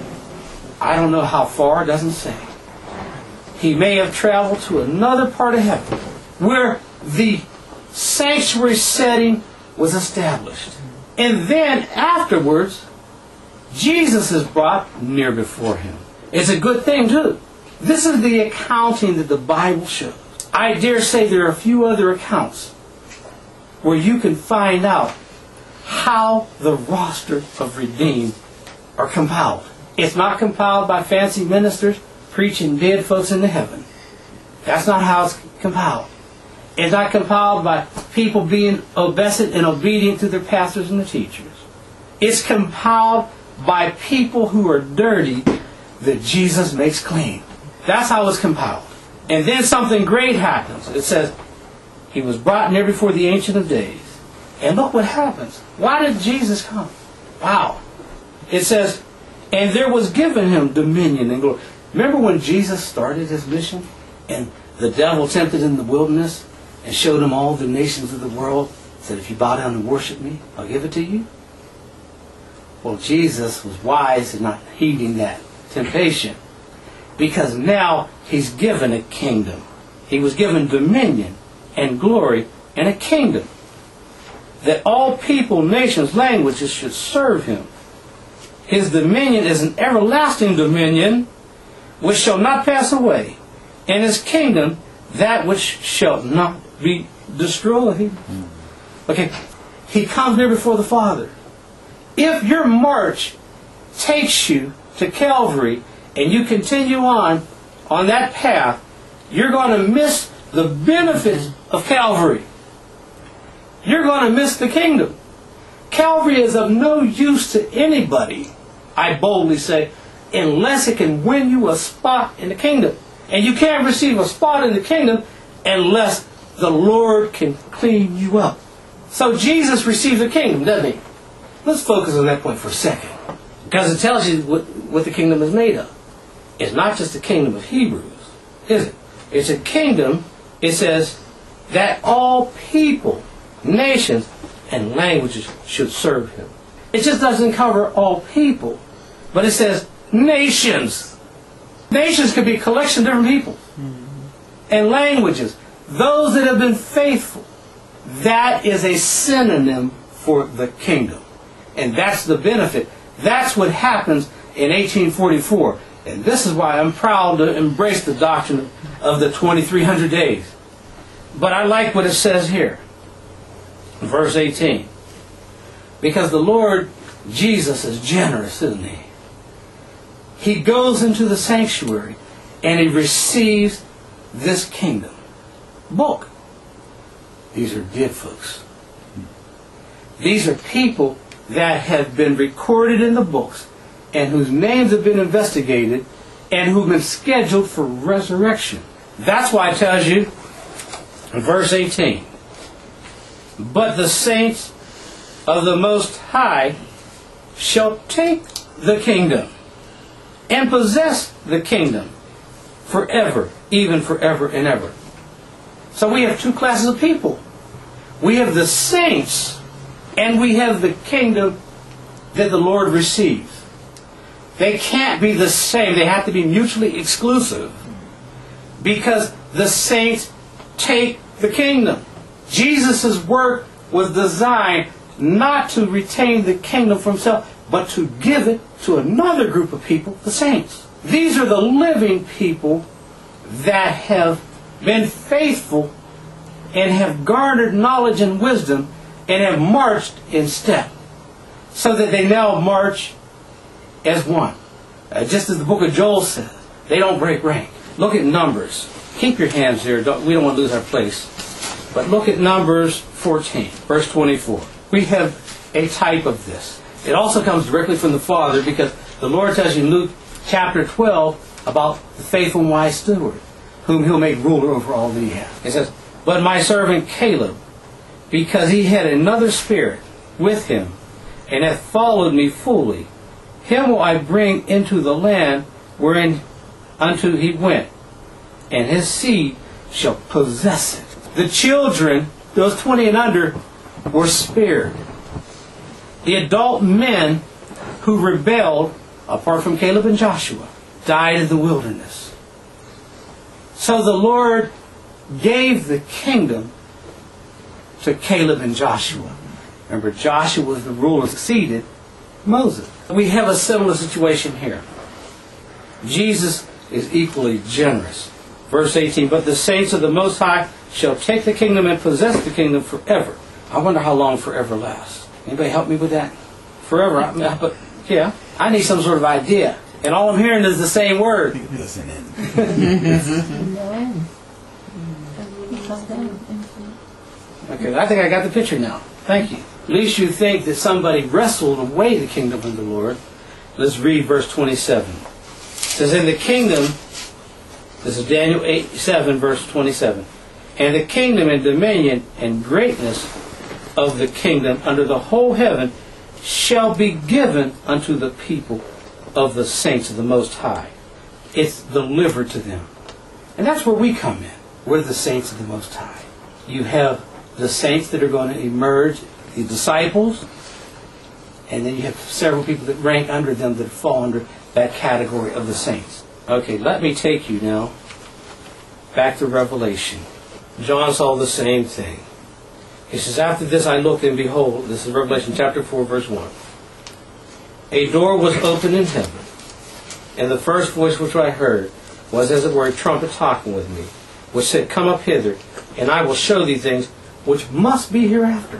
I don't know how far, it doesn't say. He may have traveled to another part of heaven where the sanctuary setting was established. And then afterwards, Jesus is brought near before him. It's a good thing too. This is the accounting that the Bible shows. I dare say there are a few other accounts where you can find out how the roster of redeemed are compiled. It's not compiled by fancy ministers preaching dead folks into heaven. That's not how it's compiled. It's not compiled by people being obeisant and obedient to their pastors and their teachers. It's compiled by people who are dirty that Jesus makes clean. That's how it's compiled. And then something great happens. It says, he was brought near before the Ancient of Days. And look what happens. Why did Jesus come? Wow. It says, and there was given him dominion and glory. Remember when Jesus started his mission? And the devil tempted him in the wilderness and showed him all the nations of the world. Said, if you bow down and worship me, I'll give it to you. Well, Jesus was wise in not heeding that temptation, because now he's given a kingdom. He was given dominion and glory and a kingdom that all people, nations, languages should serve him. His dominion is an everlasting dominion which shall not pass away, and his kingdom that which shall not be destroyed. Okay, he comes near before the Father. If your march takes you to Calvary and you continue on on that path, you're going to miss the benefits of Calvary. You're going to miss the kingdom. Calvary is of no use to anybody, I boldly say, unless it can win you a spot in the kingdom. And you can't receive a spot in the kingdom unless the Lord can clean you up. So Jesus receives a kingdom, doesn't he? Let's focus on that point for a second, because it tells you what, what the kingdom is made of. It's not just the kingdom of Hebrews, is it? It's a kingdom, it says, that all people, nations, and languages should serve him. It just doesn't cover all people, but it says nations. Nations could be a collection of different people. And languages. Those that have been faithful. That is a synonym for the kingdom. And that's the benefit. That's what happens in eighteen forty-four. And this is why I'm proud to embrace the doctrine of the twenty-three hundred days. But I like what it says here. Verse eighteen. Because the Lord Jesus is generous, isn't he? He goes into the sanctuary and he receives this kingdom book. These are dead folks. These are people that have been recorded in the books and whose names have been investigated and who've been scheduled for resurrection. That's why it tells you in verse eighteen, but the saints of the Most High shall take the kingdom and possess the kingdom forever, even forever and ever. So we have two classes of people. We have the saints, and we have the kingdom that the Lord receives. They can't be the same. They have to be mutually exclusive, because the saints take the kingdom. Jesus' work was designed not to retain the kingdom for himself, but to give it to another group of people, the saints. These are the living people that have been faithful and have garnered knowledge and wisdom and have marched in step, so that they now march as one. Uh, just as the book of Joel says, they don't break rank. Look at Numbers. Keep your hands there. Don't, we don't want to lose our place. But look at Numbers fourteen, verse twenty-four. We have a type of this. It also comes directly from the Father, because the Lord tells you in Luke chapter twelve about the faithful and wise steward, whom he'll make ruler over all that he has. It says, but my servant Caleb, because he had another spirit with him, and hath followed me fully, him will I bring into the land wherein unto he went, and his seed shall possess it. The children, those twenty and under, were spared. The adult men who rebelled, apart from Caleb and Joshua, died in the wilderness. So the Lord gave the kingdom to Caleb and Joshua. Remember, Joshua was the ruler, succeeded Moses. We have a similar situation here. Jesus is equally generous. Verse eighteen, but the saints of the Most High shall take the kingdom and possess the kingdom forever. I wonder how long forever lasts. Anybody help me with that? Forever. I mean, but yeah, I need some sort of idea. And all I'm hearing is the same word. Listen in. Okay, I think I got the picture now. Thank you. At least you think that somebody wrestled away the kingdom of the Lord. Let's read verse twenty-seven. It says, in the kingdom, this is Daniel eight, seven, verse twenty-seven. And the kingdom and dominion and greatness of the kingdom under the whole heaven shall be given unto the people of the saints of the Most High. It's delivered to them. And that's where we come in. We're the saints of the Most High. You have the saints that are going to emerge, the disciples, and then you have several people that rank under them that fall under that category of the saints. Okay, let me take you now back to Revelation. John saw the same thing. He says, after this I looked, and behold, this is Revelation chapter four, verse one. A door was opened in heaven, and the first voice which I heard was as it were a trumpet talking with me, which said, come up hither, and I will show thee things which must be hereafter.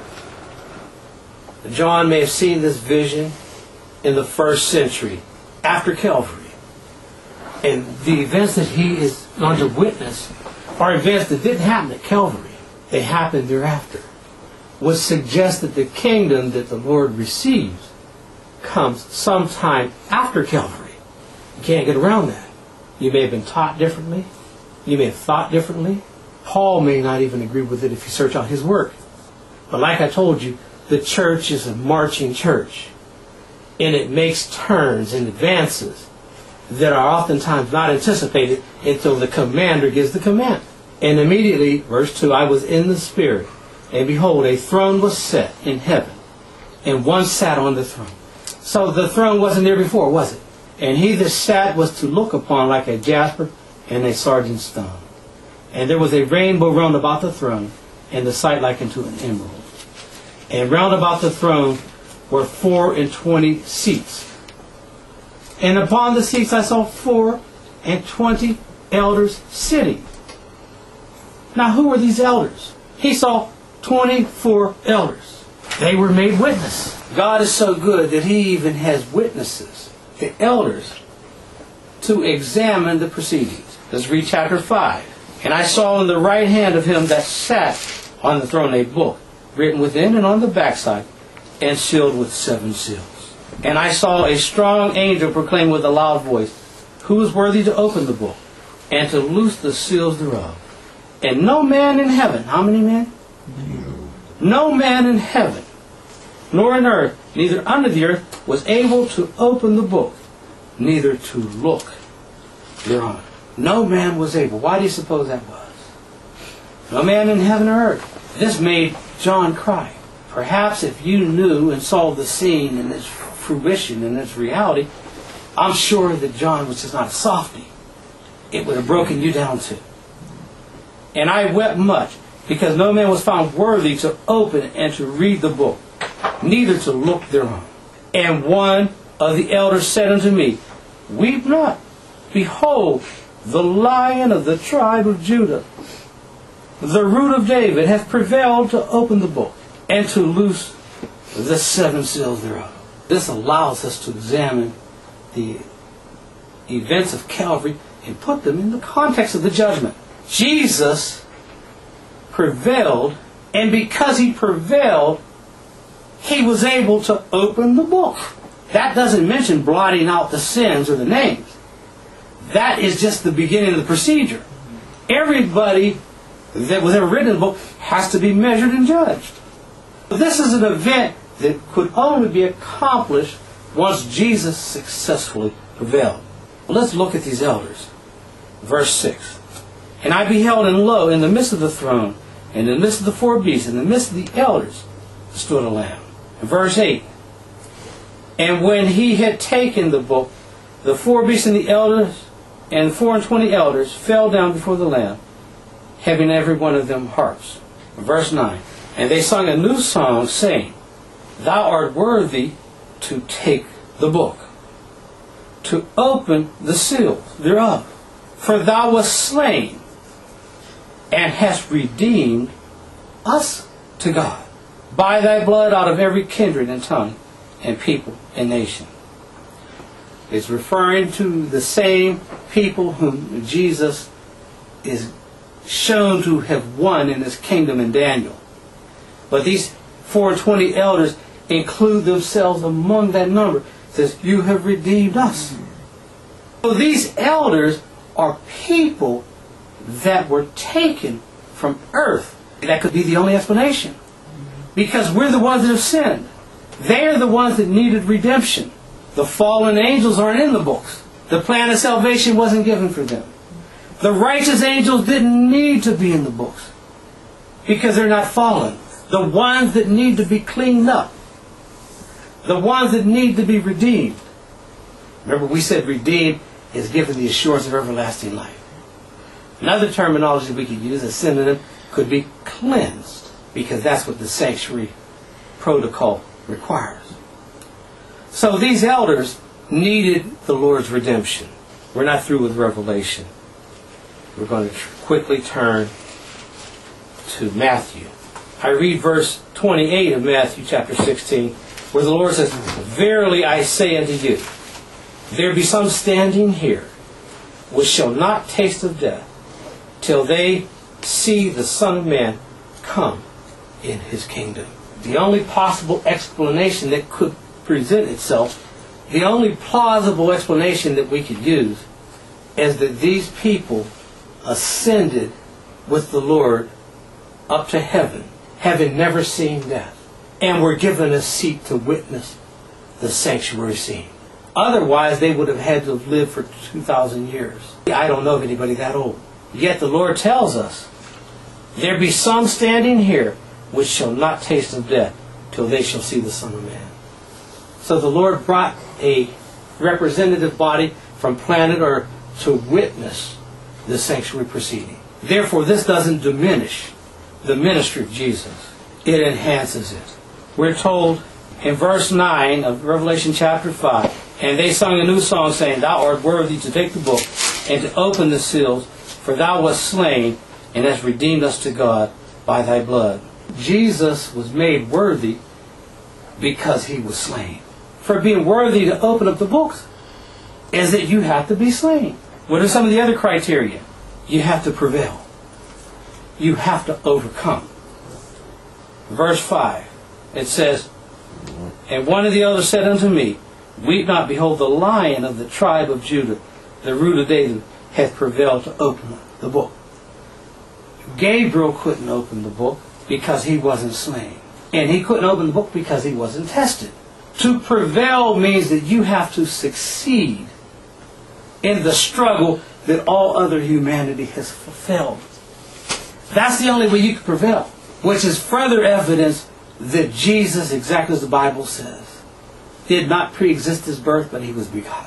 John may have seen this vision in the first century, after Calvary. And the events that he is going to witness are events that didn't happen at Calvary. They happened thereafter. Which suggests that the kingdom that the Lord receives comes sometime after Calvary. You can't get around that. You may have been taught differently. You may have thought differently. Paul may not even agree with it if you search out his work. But like I told you, the church is a marching church. And it makes turns and advances that are oftentimes not anticipated until the commander gives the command. And immediately, verse two, I was in the Spirit, and behold, a throne was set in heaven, and one sat on the throne. So the throne wasn't there before, was it? And he that sat was to look upon like a jasper and a sardine stone. And there was a rainbow round about the throne, and the sight like unto an emerald. And round about the throne were four and twenty seats. And upon the seats I saw four and twenty elders sitting. Now who were these elders? He saw twenty-four elders. They were made witness. God is so good that he even has witnesses, the elders, to examine the proceedings. Let's read chapter five. And I saw in the right hand of him that sat on the throne a book, written within and on the backside, and sealed with seven seals. And I saw a strong angel proclaim with a loud voice, who is worthy to open the book, and to loose the seals thereof. And no man in heaven, how many men? No man in heaven, nor in earth, neither under the earth, was able to open the book, neither to look thereon. No man was able. Why do you suppose that was? No man in heaven or earth. This made John cry. Perhaps if you knew and saw the scene in its fruition and its reality, I'm sure that John was just not a softie. It would have broken you down too. And I wept much, because no man was found worthy to open and to read the book, neither to look thereon. And one of the elders said unto me, Weep not. Behold, the Lion of the tribe of Judah, the root of David, hath prevailed to open the book, and to loose the seven seals thereof. This allows us to examine the events of Calvary and put them in the context of the judgment. Jesus prevailed, and because he prevailed, he was able to open the book. That doesn't mention blotting out the sins or the names. That is just the beginning of the procedure. Everybody that was ever written in the book has to be measured and judged. This is an event that could only be accomplished once Jesus successfully prevailed. Well, let's look at these elders. Verse six. And I beheld, and lo, in the midst of the throne, and in the midst of the four beasts, in the midst of the elders, stood a lamb. And verse eight. And when he had taken the book, the four beasts and the elders, and the four and twenty elders, fell down before the Lamb, having every one of them harps. Verse nine. And they sung a new song, saying, Thou art worthy to take the book, to open the seals thereof. For thou wast slain, and hast redeemed us to God by thy blood out of every kindred and tongue and people and nation. It's referring to the same people whom Jesus is shown to have won in his kingdom in Daniel. But these four and twenty elders include themselves among that number. It says, You have redeemed us. So these elders are people that were taken from earth. That could be the only explanation. Because we're the ones that have sinned. They're the ones that needed redemption. The fallen angels aren't in the books. The plan of salvation wasn't given for them. The righteous angels didn't need to be in the books, because they're not fallen. The ones that need to be cleaned up, the ones that need to be redeemed. Remember, we said redeemed is given the assurance of everlasting life. Another terminology we could use, a synonym, could be cleansed, because that's what the sanctuary protocol requires. So these elders needed the Lord's redemption. We're not through with Revelation. We're going to quickly turn to Matthew. I read verse twenty-eight of Matthew chapter sixteen, where the Lord says, Verily I say unto you, there be some standing here which shall not taste of death till they see the Son of Man come in his kingdom. The only possible explanation that could present itself, the only plausible explanation that we could use, is that these people ascended with the Lord up to heaven, having never seen death, and were given a seat to witness the sanctuary scene. Otherwise, they would have had to have lived for two thousand years. I don't know of anybody that old. Yet the Lord tells us, There be some standing here which shall not taste of death till they shall see the Son of Man. So the Lord brought a representative body from planet Earth to witness the sanctuary proceeding. Therefore, this doesn't diminish the ministry of Jesus. It enhances it. We're told in verse nine of Revelation chapter five, And they sung a new song, saying, Thou art worthy to take the book and to open the seals, for thou wast slain, and hast redeemed us to God by thy blood. Jesus was made worthy because he was slain. For being worthy to open up the books is that you have to be slain. What are some of the other criteria? You have to prevail. You have to overcome. Verse five, it says, And one of the elders said unto me, Weep not, behold, the Lion of the tribe of Judah, the root of David, hath prevailed to open the book. Gabriel couldn't open the book because he wasn't slain. And he couldn't open the book because he wasn't tested. To prevail means that you have to succeed in the struggle that all other humanity has fulfilled. That's the only way you can prevail, which is further evidence that Jesus, exactly as the Bible says, did not pre-exist his birth, but he was begotten.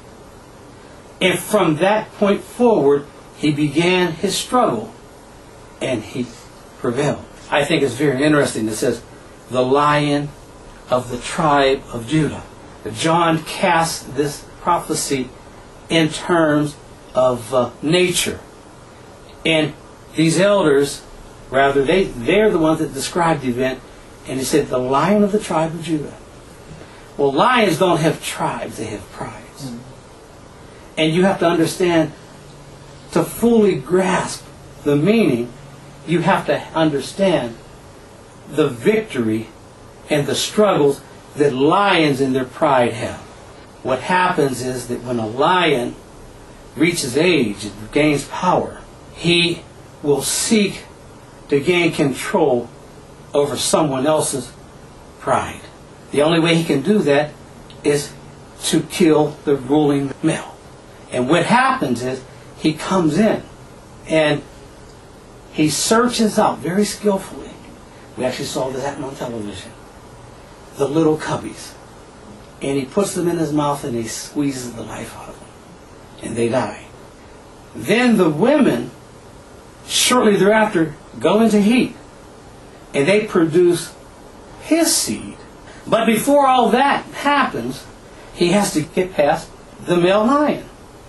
And from that point forward, he began his struggle, and he prevailed. I think it's very interesting. It says, the Lion of the tribe of Judah. John casts this prophecy in terms of uh, nature. And these elders, rather, they, they're the ones that described the event, and he said, the Lion of the tribe of Judah. Well, lions don't have tribes, they have prides. Mm-hmm. And you have to understand, to fully grasp the meaning, you have to understand the victory and the struggles that lions in their pride have. What happens is that when a lion reaches age and gains power, he will seek to gain control over someone else's pride. The only way he can do that is to kill the ruling male. And what happens is he comes in and he searches out very skillfully. We actually saw this happen on television. The little cubbies. And he puts them in his mouth and he squeezes the life out of them. And they die. Then the women, shortly thereafter, go into heat. And they produce his seed. But before all that happens, he has to get past the male lion.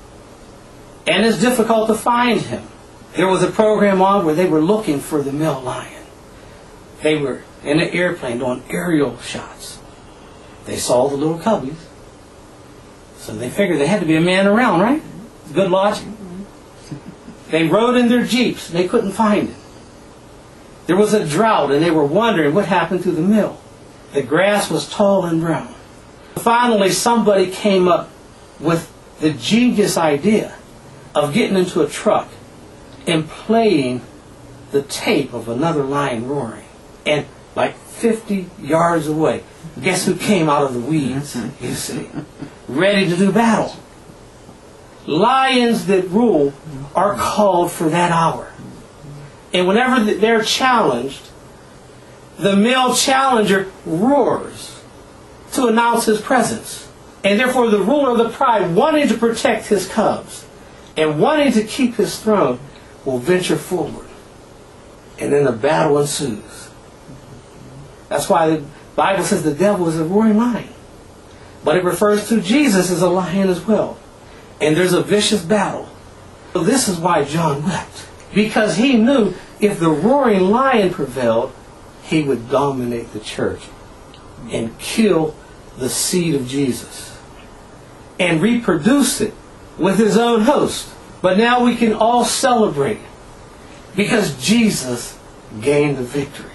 And it's difficult to find him. There was a program on where they were looking for the male lion. They were in an airplane doing aerial shots. They saw the little cubbies. So they figured there had to be a man around, right? Good logic. They rode in their jeeps. They couldn't find it. There was a drought and they were wondering what happened to the mill. The grass was tall and brown. Finally, somebody came up with the genius idea of getting into a truck and playing the tape of another lion roaring. And like fifty yards away, guess who came out of the weeds, you see, ready to do battle? Lions that rule are called for that hour. And whenever they're challenged, the male challenger roars to announce his presence. And therefore the ruler of the pride, wanting to protect his cubs and wanting to keep his throne, will venture forward. And then a battle ensues. That's why the Bible says the devil is a roaring lion. But it refers to Jesus as a lion as well. And there's a vicious battle. So this is why John wept. Because he knew if the roaring lion prevailed, he would dominate the church and kill the seed of Jesus and reproduce it with his own host. But now we can all celebrate because Jesus gained the victory.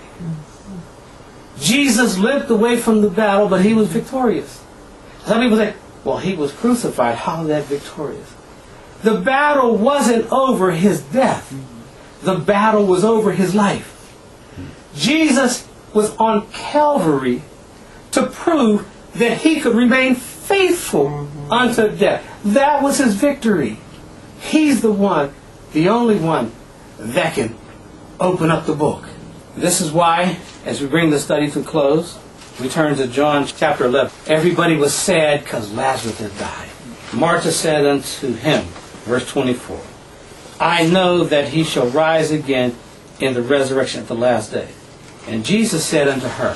Jesus limped away from the battle, but he was victorious. Some people say, well, he was crucified. How is that victorious? The battle wasn't over his death. The battle was over his life. Jesus was on Calvary to prove that he could remain faithful unto death. That was his victory. He's the one, the only one, that can open up the book. This is why, as we bring the study to a close, we turn to John chapter eleven. Everybody was sad because Lazarus had died. Martha said unto him, verse twenty-four, I know that he shall rise again in the resurrection at the last day. And Jesus said unto her,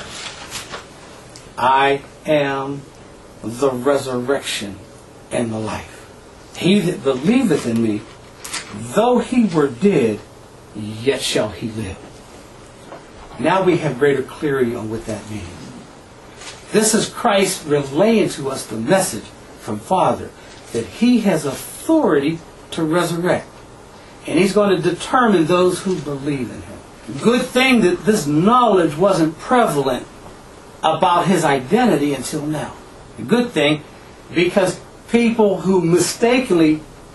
I am the resurrection and the life. He that believeth in me, though he were dead, yet shall he live. Now we have greater clarity on what that means. This is Christ relaying to us the message from Father that he has authority to resurrect. And he's going to determine those who believe in him. Good thing that this knowledge wasn't prevalent about his identity until now. Good thing, because people who mistakenly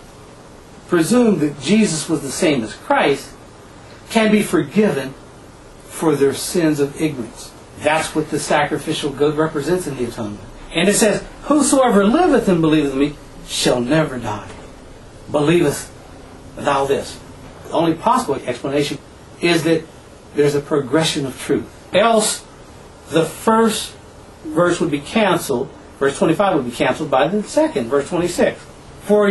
presume that Jesus was the same as Christ can be forgiven for their sins of ignorance. That's what the sacrificial goat represents in the atonement. And it says, whosoever liveth and believeth in me shall never die. Believest thou this? The only possible explanation is that there's a progression of truth. Else, the first verse would be canceled, verse twenty-five would be canceled by the second, verse twenty-six. For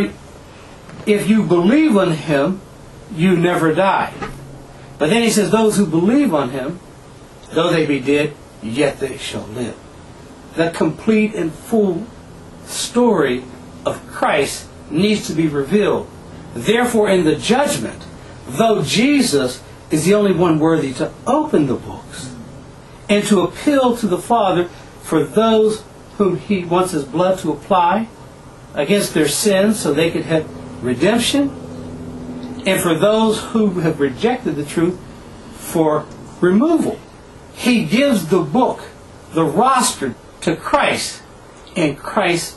if you believe on him, you never die. But then he says, those who believe on him, though they be dead, yet they shall live. The complete and full story of Christ needs to be revealed. Therefore, in the judgment, though Jesus is the only one worthy to open the books and to appeal to the Father for those whom he wants his blood to apply against their sins so they could have redemption, and for those who have rejected the truth for removal. He gives the book, the roster, to Christ, and Christ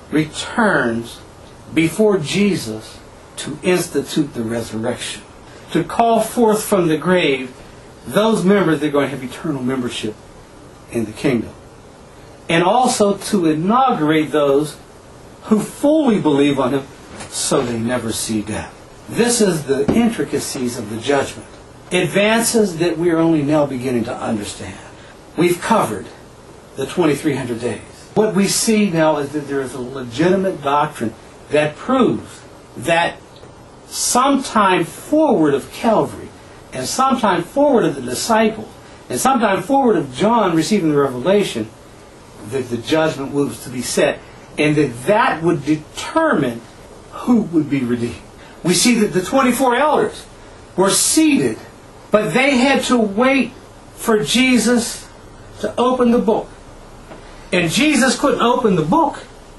returns before Jesus to institute the resurrection, to call forth from the grave those members that are going to have eternal membership in the kingdom, and also to inaugurate those who fully believe on him so they never see death. This is the intricacies of the judgment. Advances that we are only now beginning to understand. We've covered the twenty-three hundred days. What we see now is that there is a legitimate doctrine that proves that sometime forward of Calvary, and sometime forward of the disciples, and sometime forward of John receiving the revelation, that the judgment was to be set, and that that would determine who would be redeemed. We see that the twenty-four elders were seated, but they had to wait for Jesus to open the book. And Jesus couldn't open the book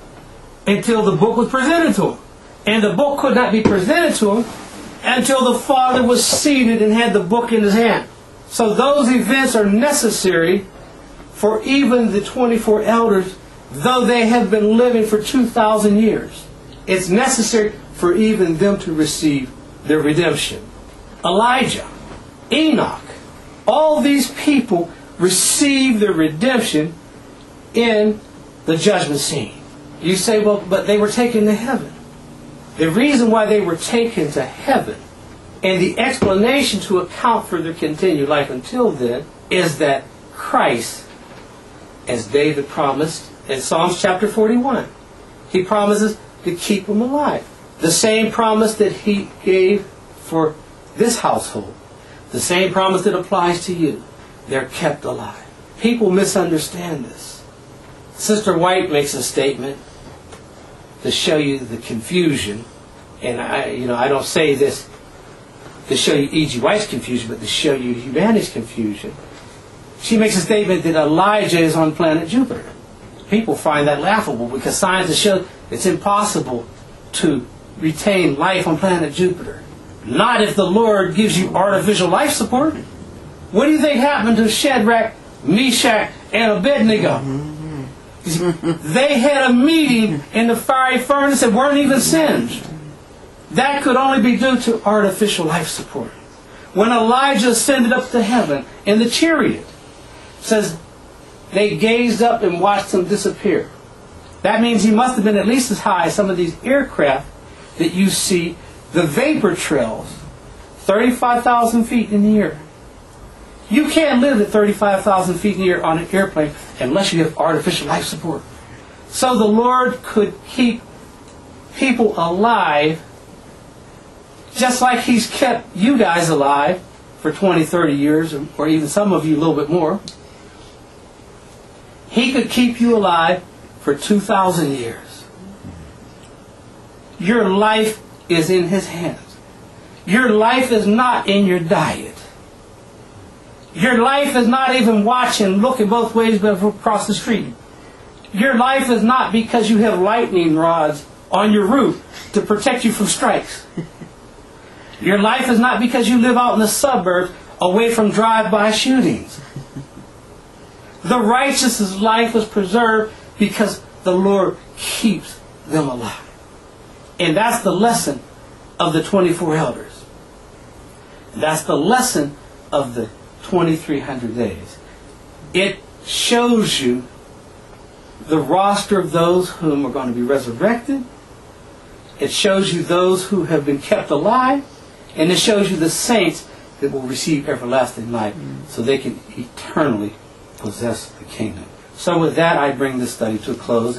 until the book was presented to him. And the book could not be presented to him until the Father was seated and had the book in his hand. So those events are necessary for even the twenty-four elders, though they have been living for two thousand years. It's necessary for even them to receive their redemption. Elijah, Enoch, all these people received their redemption in the judgment scene. You say, well, but they were taken to heaven. The reason why they were taken to heaven, and the explanation to account for their continued life until then, is that Christ, as David promised in Psalms chapter forty-one, he promises to keep them alive. The same promise that he gave for this household, the same promise that applies to you. They're kept alive. People misunderstand this. Sister White makes a statement to show you the confusion, and I, you know, I don't say this to show you E G White's confusion, but to show you humanity's confusion. She makes a statement that Elijah is on planet Jupiter. People find that laughable because science has shown it's impossible to retain life on planet Jupiter. Not if the Lord gives you artificial life support. What do you think happened to Shadrach, Meshach, and Abednego? They had a meeting in the fiery furnace and weren't even singed. That could only be due to artificial life support. When Elijah ascended up to heaven in the chariot, it says they gazed up and watched him disappear. That means he must have been at least as high as some of these aircraft that you see, the vapor trails, thirty-five thousand feet in the air. You can't live at thirty-five thousand feet in the air on an airplane unless you have artificial life support. So the Lord could keep people alive just like he's kept you guys alive for twenty, thirty years, or even some of you a little bit more. He could keep you alive for two thousand years. Your life is in his hands. Your life is not in your diet. Your life is not even watching, looking both ways but across the street. Your life is not because you have lightning rods on your roof to protect you from strikes. Your life is not because you live out in the suburbs away from drive-by shootings. The righteous' life is preserved because the Lord keeps them alive. And that's the lesson of the twenty-four elders. That's the lesson of the twenty-three hundred days. It shows you the roster of those whom are going to be resurrected. It shows you those who have been kept alive. And it shows you the saints that will receive everlasting life so they can eternally possess the kingdom. So with that, I bring this study to a close.